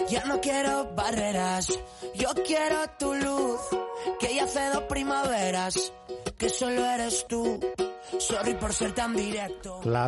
Ya no quiero barreras, yo quiero tu luz, que ya hace 2 primaveras, que solo eres tú. Sorry por ser tan directo. Las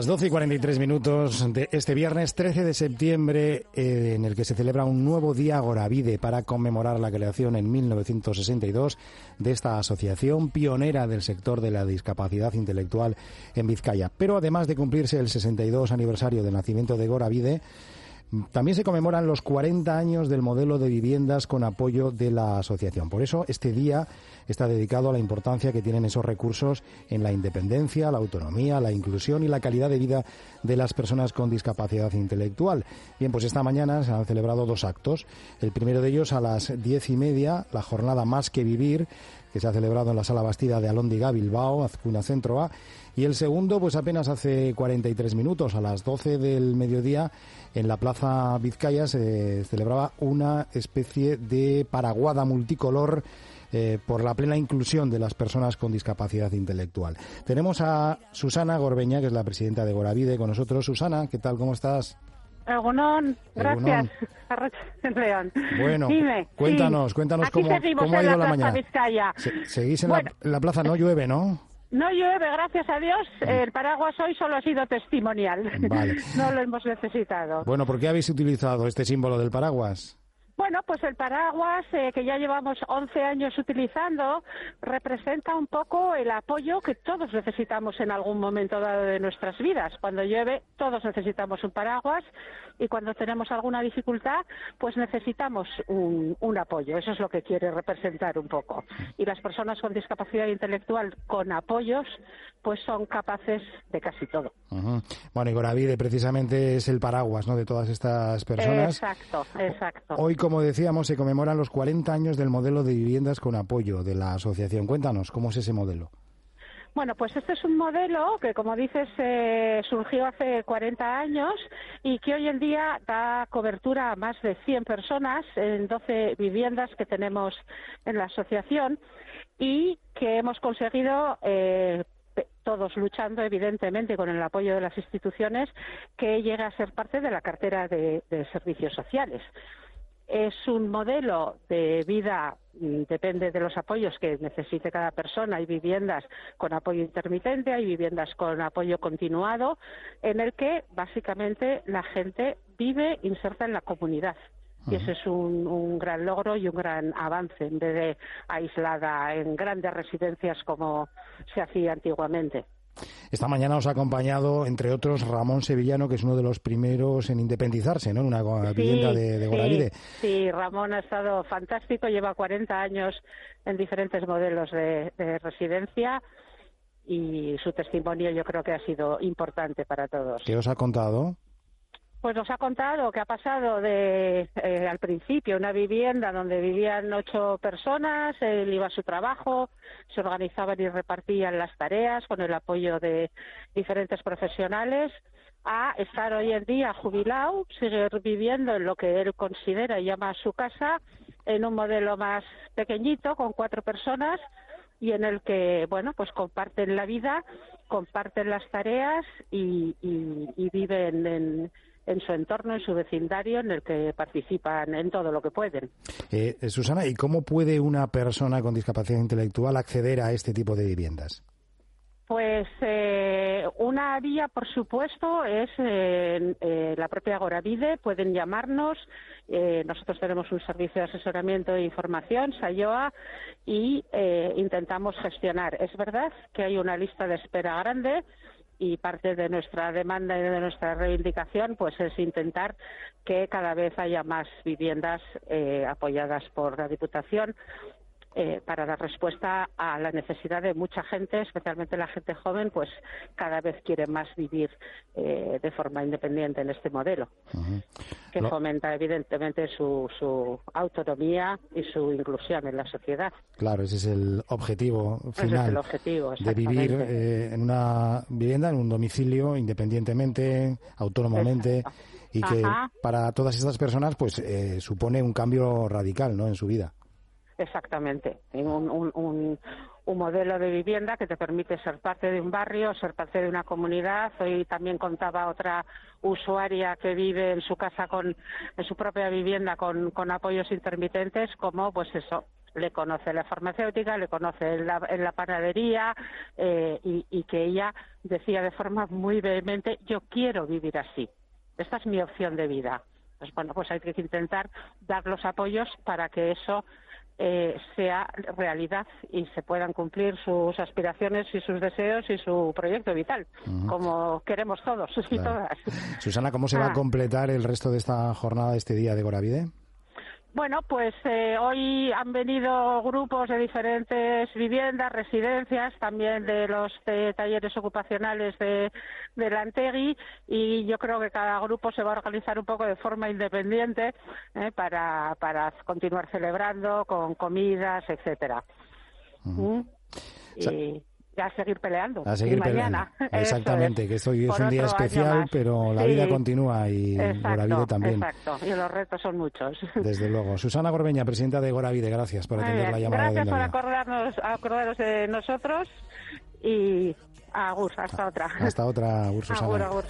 12:43 de este viernes 13 de septiembre, en el que se celebra un nuevo Día Agoravide para conmemorar la creación en 1962 de esta asociación pionera del sector de la discapacidad intelectual en Vizcaya. Pero además de cumplirse el 62 aniversario del nacimiento de Agoravide, también se conmemoran los 40 años del modelo de viviendas con apoyo de la asociación. Por eso este día está dedicado a la importancia que tienen esos recursos en la independencia, la autonomía, la inclusión y la calidad de vida de las personas con discapacidad intelectual. Bien, pues esta mañana se han celebrado 2 actos. El primero de ellos a las 10:30, la jornada Más que Vivir, que se ha celebrado en la Sala Bastida de Alhóndiga, Bilbao, Azcuna Centro A. Y el segundo, pues apenas hace 43 minutos, a las 12 del mediodía, en la Plaza Vizcaya se celebraba una especie de paraguada multicolor por la plena inclusión de las personas con discapacidad intelectual. Tenemos a Susana Gorbeña, que es la presidenta de Agoravide, con nosotros. Susana, ¿qué tal? ¿Cómo estás? Egunon, gracias. León. Bueno, dime. Cuéntanos cómo ha ido la mañana. Vizcaya. Seguís en la plaza, no llueve, ¿no? No llueve, gracias a Dios. El paraguas hoy solo ha sido testimonial. Vale. No lo hemos necesitado. Bueno, ¿por qué habéis utilizado este símbolo del paraguas? Bueno, pues el paraguas, que ya llevamos 11 años utilizando, representa un poco el apoyo que todos necesitamos en algún momento dado de nuestras vidas. Cuando llueve, todos necesitamos un paraguas, y cuando tenemos alguna dificultad, pues necesitamos un apoyo. Eso es lo que quiere representar un poco. Y las personas con discapacidad intelectual con apoyos, pues son capaces de casi todo. Uh-huh. Bueno, y Agoravide precisamente es el paraguas, ¿no?, de todas estas personas. Exacto. Hoy, como decíamos, se conmemoran los 40 años del modelo de viviendas con apoyo de la asociación. Cuéntanos, ¿cómo es ese modelo? Bueno, pues este es un modelo que, como dices, surgió hace 40 años y que hoy en día da cobertura a más de 100 personas en 12 viviendas que tenemos en la asociación y que hemos conseguido, todos luchando, evidentemente, con el apoyo de las instituciones, que llegue a ser parte de la cartera de servicios sociales. Es un modelo de vida, depende de los apoyos que necesite cada persona. Hay viviendas con apoyo intermitente, hay viviendas con apoyo continuado, en el que básicamente la gente vive inserta en la comunidad. Y ese es un gran logro y un gran avance, en vez de aislada en grandes residencias como se hacía antiguamente. Esta mañana os ha acompañado, entre otros, Ramón Sevillano, que es uno de los primeros en independizarse, ¿no?, en una vivienda de Agoravide. Sí, Ramón ha estado fantástico, lleva 40 años en diferentes modelos de residencia y su testimonio yo creo que ha sido importante para todos. ¿Qué os ha contado? Pues nos ha contado que ha pasado de, al principio, una vivienda donde vivían 8 personas, él iba a su trabajo, se organizaban y repartían las tareas con el apoyo de diferentes profesionales, a estar hoy en día jubilado, seguir viviendo en lo que él considera y llama su casa, en un modelo más pequeñito, con 4 personas, y en el que, bueno, pues comparten la vida, comparten las tareas y viven en su entorno, en su vecindario, en el que participan en todo lo que pueden. Susana, ¿y cómo puede una persona con discapacidad intelectual acceder a este tipo de viviendas? Pues una vía, por supuesto, es la propia Agoravide. Pueden llamarnos. Nosotros tenemos un servicio de asesoramiento e información, SAIOA, y intentamos gestionar. Es verdad que hay una lista de espera grande, y parte de nuestra demanda y de nuestra reivindicación pues es intentar que cada vez haya más viviendas apoyadas por la Diputación para dar respuesta a la necesidad de mucha gente, especialmente la gente joven, pues cada vez quiere más vivir de forma independiente en este modelo, que fomenta evidentemente su autonomía y su inclusión en la sociedad. Claro, ese es el objetivo final, ese es el objetivo, de vivir en una vivienda, en un domicilio, independientemente, autónomamente. Exacto. Y que para todas estas personas pues supone un cambio radical, ¿no?, en su vida. Exactamente, un un modelo de vivienda que te permite ser parte de un barrio, ser parte de una comunidad. Hoy también contaba otra usuaria que vive en su casa en su propia vivienda con apoyos intermitentes, como pues eso, le conoce la farmacéutica, le conoce en la panadería, y que ella decía de forma muy vehemente: yo quiero vivir así, esta es mi opción de vida. Pues bueno, pues hay que intentar dar los apoyos para que eso sea realidad y se puedan cumplir sus aspiraciones y sus deseos y su proyecto vital, como queremos todos y todas. Susana, ¿cómo se va a completar el resto de esta jornada, este día de Goravide? Bueno, pues hoy han venido grupos de diferentes viviendas, residencias, también de los talleres ocupacionales de Lantegui, y yo creo que cada grupo se va a organizar un poco de forma independiente para continuar celebrando con comidas, etcétera. Y a seguir peleando. A seguir mañana. Peleando. Exactamente, que hoy es un día especial, pero la vida continúa y Goravide también. Exacto, y los retos son muchos. Desde luego. Susana Gorbeña, presidenta de Goravide, gracias por atender la llamada. Gracias por acordaros de nosotros y agur, hasta otra. Hasta otra, agur, Susana. Agur.